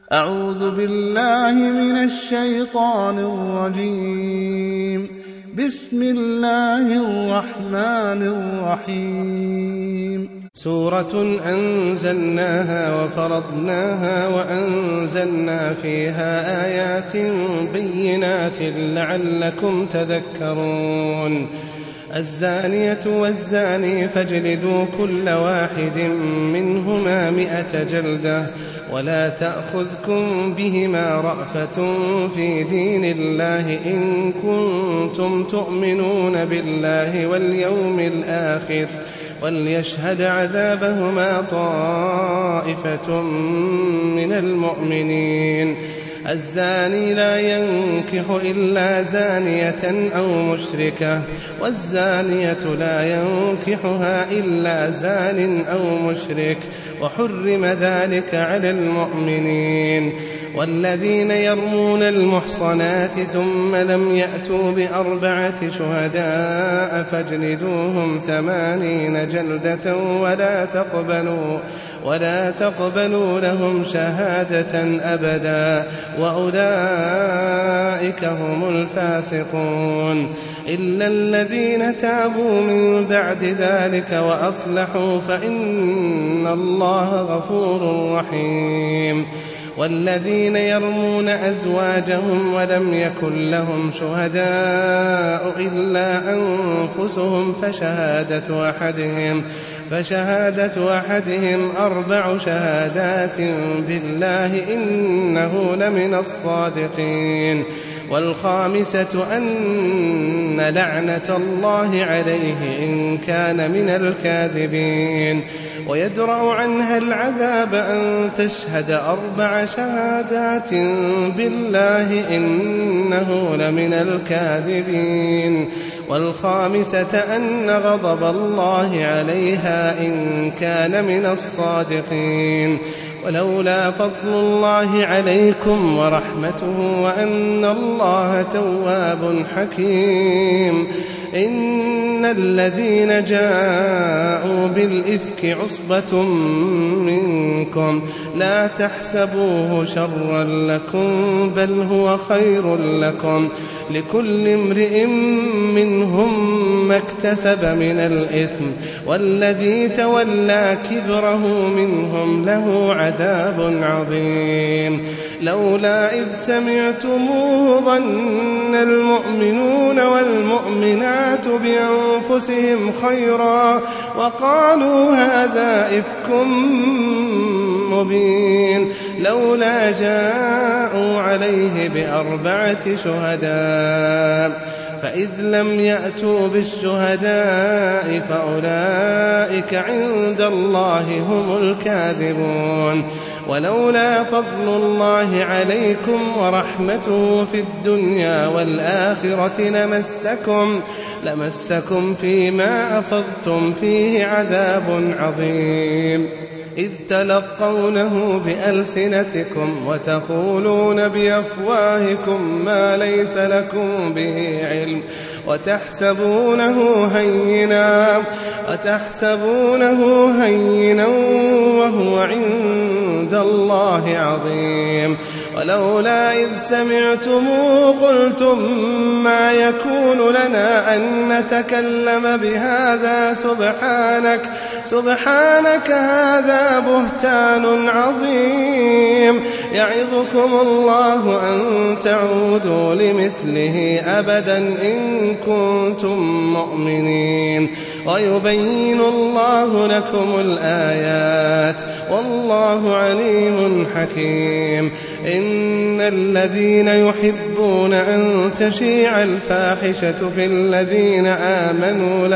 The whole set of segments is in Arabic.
أعوذ بالله من الشيطان الرجيم. بسم الله الرحمن الرحيم. سورة أنزلناها وفرضناها وأنزلنا فيها آيات بينات لعلكم تذكرون. الزانية والزاني فاجلدوا كل واحد منهما 100 جلدة ولا تأخذكم بهما رأفة في دين الله إن كنتم تؤمنون بالله واليوم الآخر وليشهد عذابهما طائفة من المؤمنين. الزاني لا ينكح إلا زانية أو مشركة والزانية لا ينكحها إلا زان أو مشرك وحرم ذلك على المؤمنين. والذين يرمون المحصنات ثم لم يأتوا ب4 شهداء فاجلدوهم 80 جلدة ولا تقبلوا لهم شهادة أبدا وأولئك هم الفاسقون. إلا الذين تابوا من بعد ذلك وأصلحوا فإن الله غفور رحيم. والذين يرمون أزواجهم ولم يكن لهم شهداء إلا أنفسهم فشهادة أحدهم 4 شهادات بالله إنه لمن الصادقين. والخامسة أن لعنة الله عليه إن كان من الكاذبين. ويدرأ عنها العذاب أن تشهد 4 شهادات بالله إنه لمن الكاذبين. والخامسة أن غضب الله عليها إن كان من الصادقين. ولولا فضل الله عليكم ورحمته وأن الله تواب حكيم. إن الذين جاءوا بالإفك عصبة منكم لا تحسبوه شرا لكم بل هو خير لكم لكل امرئ منهم ما اكتسب من الإثم والذي تولى كبره منهم له عذاب عظيم. لولا إذ سمعتموه ظن المؤمنون والمؤمنات بأنفسهم خيرا وقالوا هذا إفك مبين. لولا جاءوا عليه ب4 شهداء فإذ لم يأتوا بالشهداء فأولئك عند الله هم الكاذبون. ولولا فضل الله عليكم ورحمته في الدنيا والآخرة لمسكم فيما أفضتم فيه عذاب عظيم. إذ تلقونه بألسنتكم وتقولون بأفواهكم ما ليس لكم به علم وتحسبونه هينا وهو عند الله عظيم. ولولا إذ سمعتموه قلتم ما يكون لنا أن نتكلم بهذا سبحانك هذا بهتان عظيم. يعظكم الله أن تعودوا لمثله أبدا إن كنتم مؤمنين. ويبين الله لكم الآيات والله عليم حكيم. إن الذين يحبون أن تشيع الفاحشة في الذين آمنوا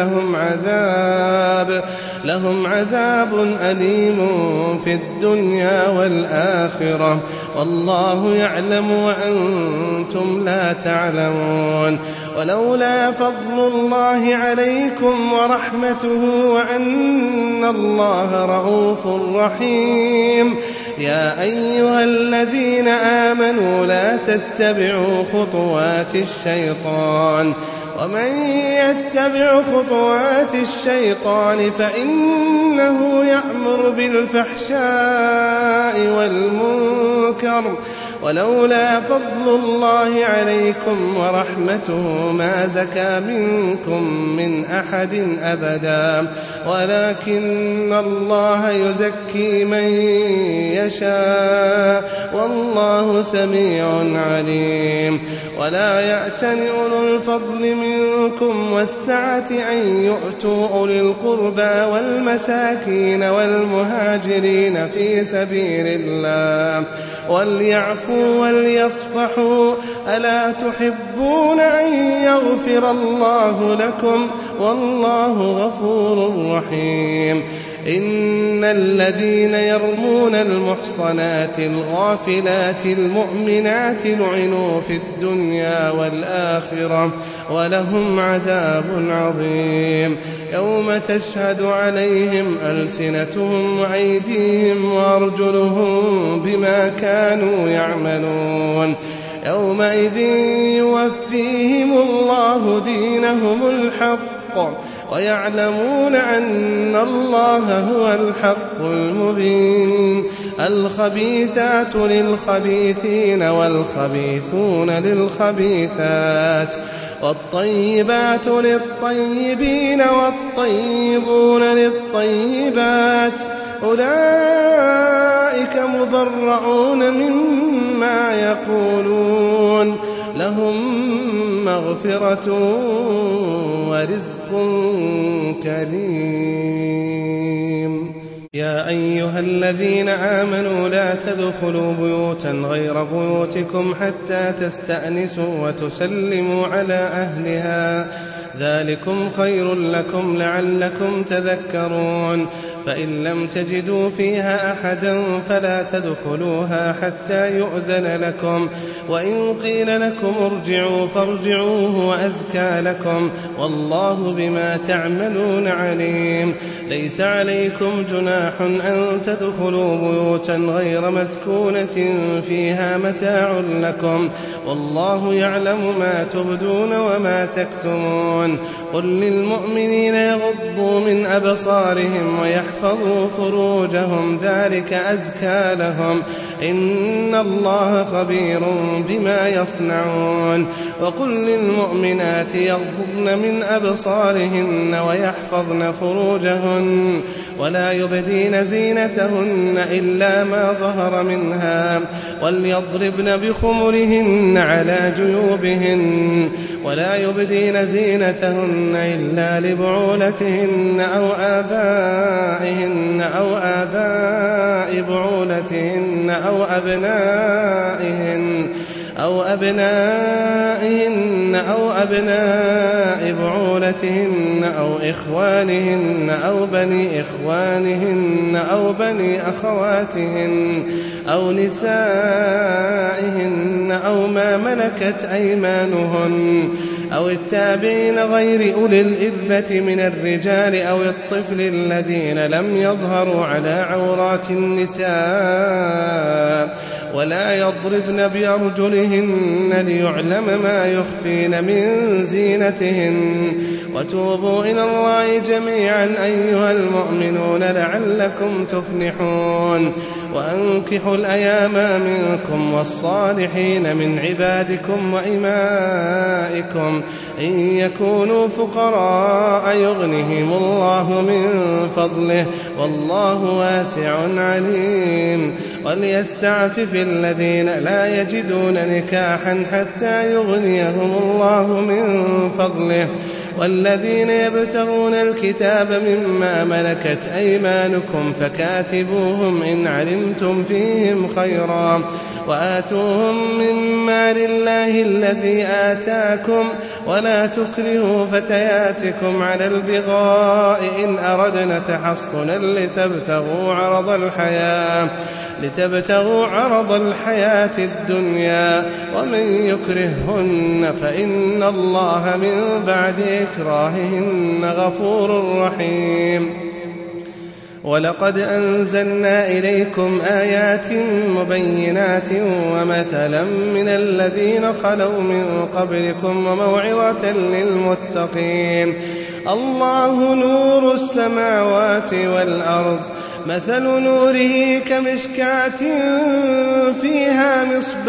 لهم عذاب أليم في الدنيا والآخرة والله يعلم وأنتم لا تعلمون. ولولا فضل الله عليكم ورحمته وأن الله رؤوف رحيم يا أيها الذين آمنوا لا تتبعوا خطوات الشيطان ومن يتبع خطوات الشيطان فإنه يأمر بالفحشاء والمنكر ولولا فضل الله عليكم ورحمته ما زكى منكم من أحد أبدا ولكن الله يزكي من يشاء والله سميع عليم ولا يأتل أولو الفضل منكم والسعة أن يؤتوا أولي القربى والمساكين والمهاجرين في سبيل الله وليعفوا وليصفحوا ألا تحبون أن يغفر الله لكم والله غفور رحيم إن الذين يرمون المحصنات الغافلات المؤمنات لعنوا في الدنيا والآخرة ولهم عذاب عظيم يوم تشهد عليهم ألسنتهم وأيديهم وأرجلهم بما كانوا يعملون يومئذ يوفيهم الله دينهم الحق ويعلمون أن الله هو الحق المبين الخبيثات للخبيثين والخبيثون للخبيثات والطيبات للطيبين والطيبون للطيبات أولئك مبرعون مما يقولون لهم مغفرة ورزق كريم يا أيها الذين آمنوا لا تدخلوا بيوتا غير بيوتكم حتى تستأنسوا وتسلموا على أهلها ذلكم خير لكم لعلكم تذكرون فإن لم تجدوا فيها أحدا فلا تدخلوها حتى يؤذن لكم وإن قيل لكم ارجعوا فارجعوا هو أزكى لكم والله بما تعملون عليم ليس عليكم جناح أن تدخلوا بيوتا غير مسكونة فيها متاع لكم والله يعلم ما تبدون وما تكتمون قل للمؤمنين يغضوا من أبصارهم ويحفظوا فروجهم ذلك أزكى لهم إن الله خبير بما يصنعون وقل للمؤمنات يغضضن من أبصارهن ويحفظن فروجهن ولا يبدين زينتهن إلا ما ظهر منها وليضربن بخمرهن على جيوبهن ولا يبدين زينتهن إلا لبعولتهن أو آبائهن أو آباء بعولتهن أو أبنائهن أو أبناء بعولتهن أو إخوانهن أو بني إخوانهن أو بني أخواتهن أو نسائهن أو ما ملكت أيمانهن أو التابعين غير أولي الإربة من الرجال أو الطفل الذين لم يظهروا على عورات النساء ولا يضربن بأرجلهن ليعلم ما يخفين من زينتهن وتوبوا إلى الله جميعا أيها المؤمنون لعلكم تفلحون وأنكحوا الأيام منكم والصالحين من عبادكم وإمائكم إن يكونوا فقراء يغنهم الله من فضله والله واسع عليم وليستعفف الذين لا يجدون نكاحا حتى يغنيهم الله من فضله والذين يبتغون الكتاب مما ملكت أيمانكم فكاتبوهم إن علمتم فيهم خيرا وآتوهم مما لله الذي آتاكم ولا تكرهوا فتياتكم على البغاء إن أردنا تحصنا لتبتغوا عرض الحياة الدنيا ومن يكرههن فإن الله من بعد إكراههن غفور رحيم ولقد أنزلنا إليكم آيات مبينات ومثلا من الذين خلوا من قبلكم وموعظة للمتقين. الله نور السماوات والأرض، مثل نوره كمشكاة فيها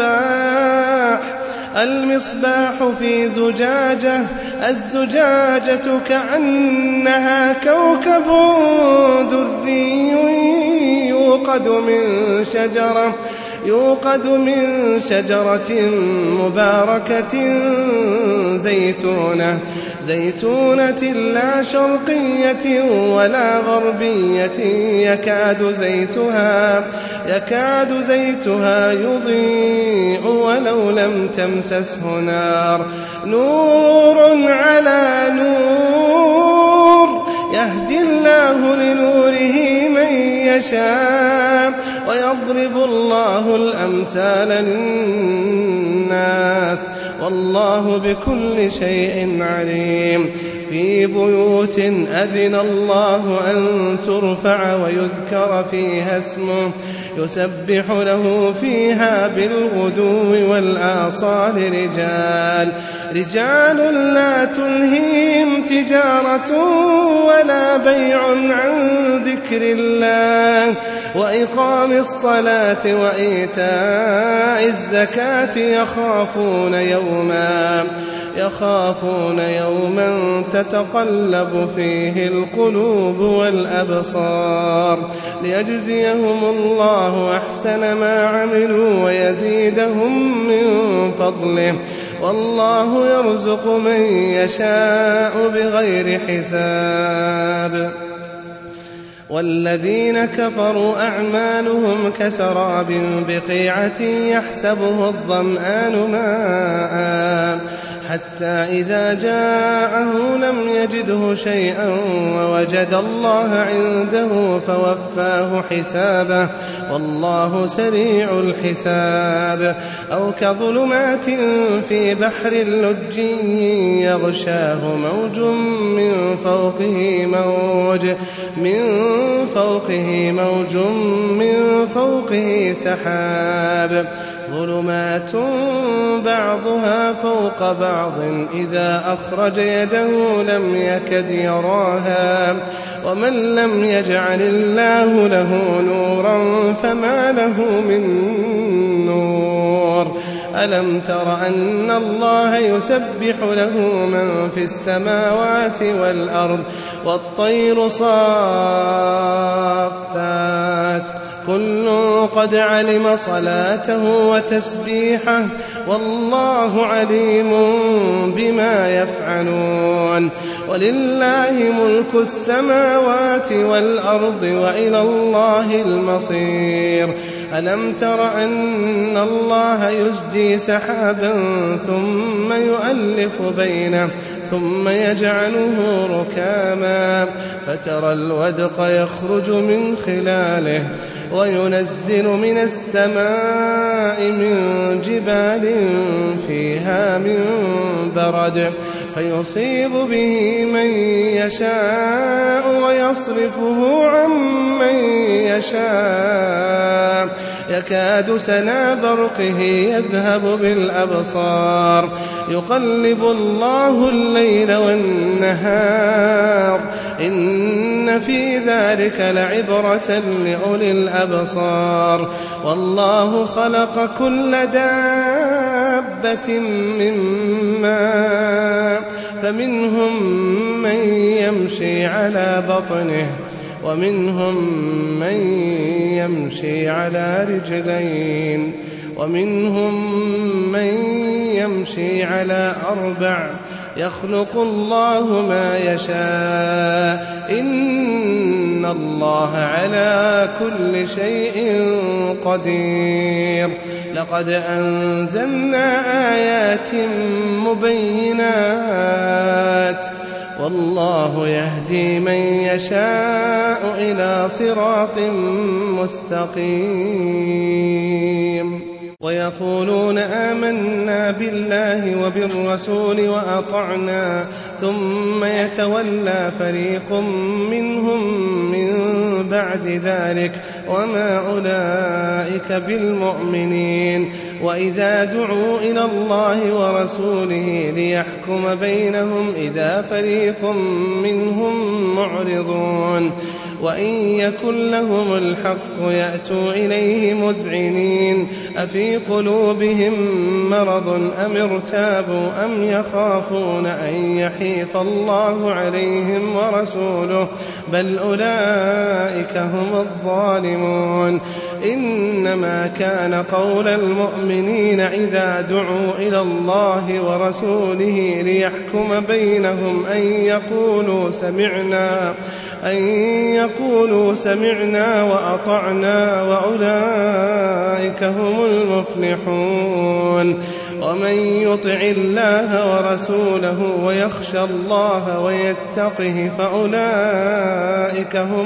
المصباح في زجاجة، الزجاجة كأنها كوكب دري يوقد من شجرة مباركة زيتونة لا شرقية ولا غربية يكاد زيتها يضيء ولو لم تمسسه نار، نور على نور، يهدي الله لنوره من يشاء ويضرب الله الأمثال للناس والله بكل شيء عليم. في بيوت أذن الله أن ترفع ويذكر فيها اسمه يسبح له فيها بالغدو والآصال رجال لا تلهيهم تجارة ولا بيع عن ذكر الله وإقام الصلاة وإيتاء الزكاة يخافون يوما تتقلب فيه القلوب والأبصار، ليجزيهم الله أحسن ما عملوا ويزيدهم من فضله، والله يرزق من يشاء بغير حساب. والذين كفروا أعمالهم كسراب بقيعة يحسبه الظمآن ماء حتى إذا جاءه لم يجده شيئا ووجد الله عنده فوفاه حسابه والله سريع الحساب. أو كظلمات في بحر اللج يغشاه موج من فوقه سحاب، ظلمات بعضها فوق بعض إذا أخرج يده لم يكد يراها، ومن لم يجعل الله له نورا فما له من نور. ألم تر أن الله يسبح له من في السماوات والأرض والطير صافات كل قد علم صلاته وتسبيحه والله عليم بما يفعلون. ولله ملك السماوات والأرض وإلى الله المصير. ألم تر أن الله يزجي سحابا ثم يؤلف بينه ثم يجعله ركاما فترى الودق يخرج من خلاله وينزل من السماء من جبال فيها من برد فيصيب به من يشاء ويصرفه عن من يشاء يكاد سنا برقه يذهب بالأبصار يقلب الله الليل والنهار إن في ذلك لعبرة لأولي الأبصار. والله خلق كل دابة من ماء فمنهم من يمشي على بطنه ومنهم من يمشي على رجلين ومنهم من يمشي على أربع يخلق الله ما يشاء إن الله على كل شيء قدير. لقد أنزلنا آيات مبينات والله يهدي من يشاء إلى صراط مستقيم. ويقولون آمنا بالله وبالرسول وأطعنا ثم يتولى فريق منهم من بعد ذلك وما أولئك بالمؤمنين وإذا دعوا إلى الله ورسوله ليحكم بينهم إذا فريق منهم معرضون وإن يكن لهم الحق يأتوا إليه مذعنين أفي قلوبهم مرض أم ارتابوا أم يخافون أن يحيف الله عليهم ورسوله بل أولئك هم الظالمون إنما كان قول المؤمنين إذا دعوا إلى الله ورسوله ليحكم بينهم أن يقولوا سمعنا وأطعنا وأولئك هم المفلحون ومن يطع الله ورسوله ويخشى الله ويتقه فأولئك هم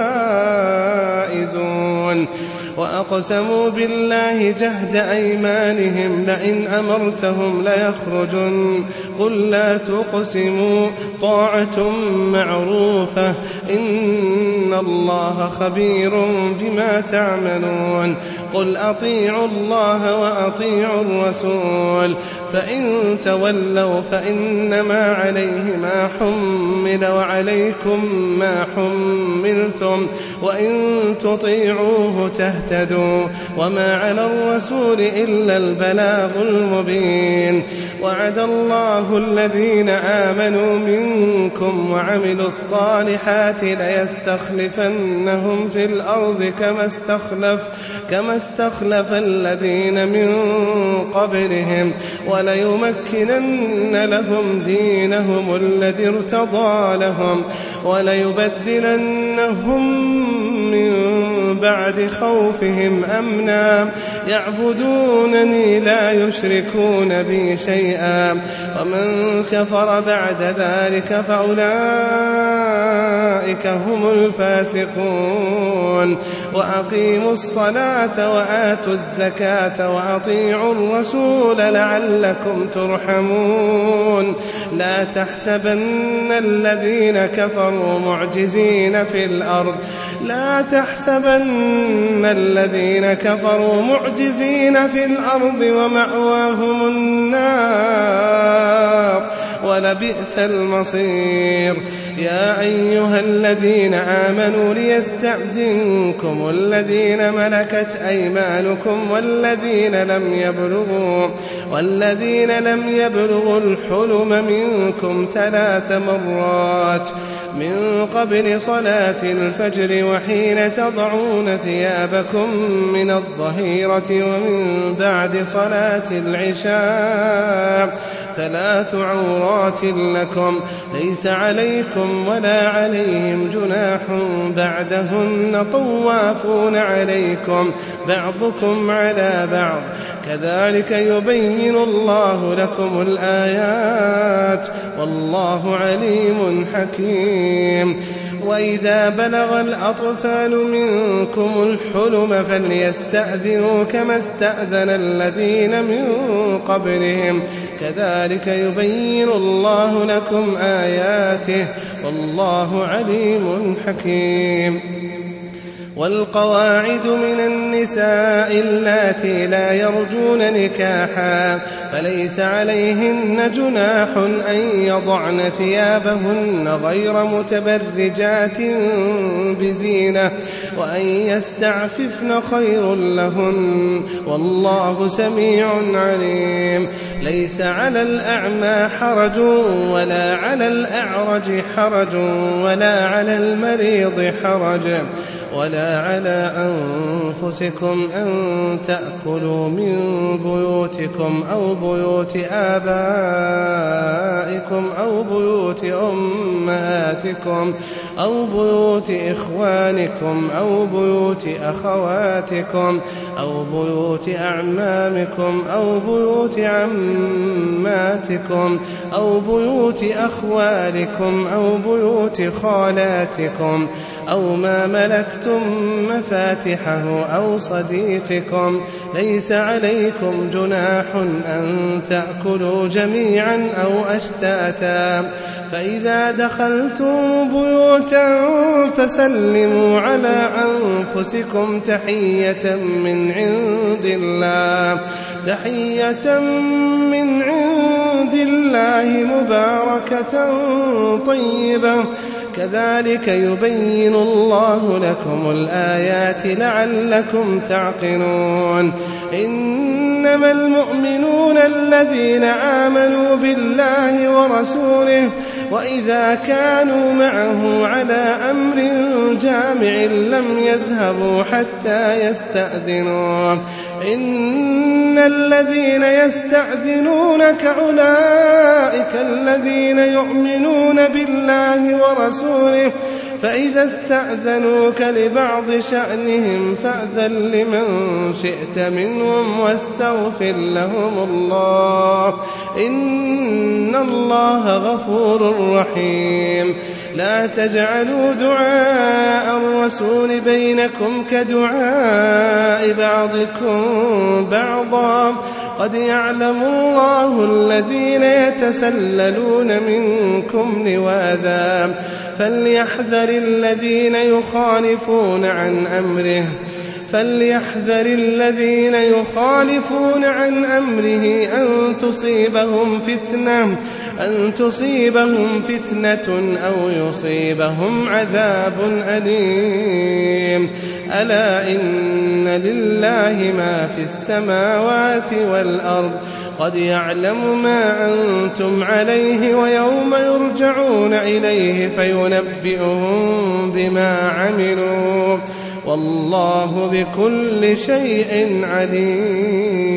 الفائزون وأقسموا بالله جهد أيمانهم لئن أمرتهم ليخرجن قل لا تقسموا طاعة معروفة إن الله خبير بما تعملون قل أطيعوا الله وأطيعوا الرسول فإن تولوا فإنما عليه ما حمل وعليكم ما حملتم وإن تطيعوه تهتدوا وما على الرسول إلا البلاغ المبين وعد الله الذين آمنوا منكم وعملوا الصالحات ليستخلفنهم في الأرض كما استخلف الذين من قبلهم وليمكنن لهم دينهم الذي ارتضى لهم وليبدلنهم من بعد خوفهم أمنا يعبدونني لا يشركون بي شيئا ومن كفر بعد ذلك فأولئك هم الفاسقون وأقيموا الصلاة وآتوا الزكاة وأطيعوا الرسول لعلكم ترحمون لا تحسبن الذين كفروا معجزين في الأرض ومأواهم النار ولبئس المصير يا أيها الذين آمنوا ليستأذنكم الذين ملكت أيمانكم والذين لم يبلغوا الحلم منكم 3 مرات من قبل صلاة الفجر وحين تضعون ثيابكم من الظهيرة ومن بعد صلاة العشاء 3 عورات لكم ليس عليكم ولا عليهم جناح بعدهن طوافون عليكم بعضكم على بعض كذلك يبين الله لكم الآيات والله عليم حكيم وإذا بلغ الأطفال منكم الحلم فليستأذنوا كما استأذن الذين من قبلهم كذلك يبين الله لكم آياته والله عليم حكيم والقواعد من النساء اللاتي لا يرجون نكاحا فليس عليهن جناح أن يضعن ثيابهن غير متبرجات بزينة وأن يستعففن خير لهن والله سميع عليم ليس على الأعمى حرج ولا على الأعرج حرج ولا على المريض حرج ولا على أنفسكم أن تأكلوا من بيوتكم أو بيوت آبائكم أو بيوت أمهاتكم أو بيوت إخوانكم أو بيوت أخواتكم أو بيوت أعمامكم أو بيوت عماتكم أو بيوت أخوالكم أو بيوت خالاتكم أو ما ملكتم مفاتحه أو صديقكم ليس عليكم جناح أن تأكلوا جميعا أو أشتاتا فإذا دخلتم بيوتا فسلموا على أنفسكم تحية من عند الله مباركة طيبة كذلك يبين الله لكم الآيات لعلكم تعقلون إنما المؤمنون الذين آمنوا بالله ورسوله وإذا كانوا معه على أمر جامع لم يذهبوا حتى يستأذنوه إن الذين يستأذنونك أولئك الذين يؤمنون بالله ورسوله فإذا استأذنوك لبعض شأنهم فأذن لمن شئت منهم واستغفر لهم الله إن الله غفور رحيم لا تجعلوا دعاء الرسول بينكم كدعاء بعضكم بعضا قد يعلم الله الذين يتسللون منكم لواذا فليحذر الذين يخالفون عن أمره أن تصيبهم فتنة أو يصيبهم عذاب أليم ألا إن لله ما في السماوات والأرض قد يعلم ما أنتم عليه ويوم يرجعون إليه فينبئهم بما عملوا والله بكل شيء عليم.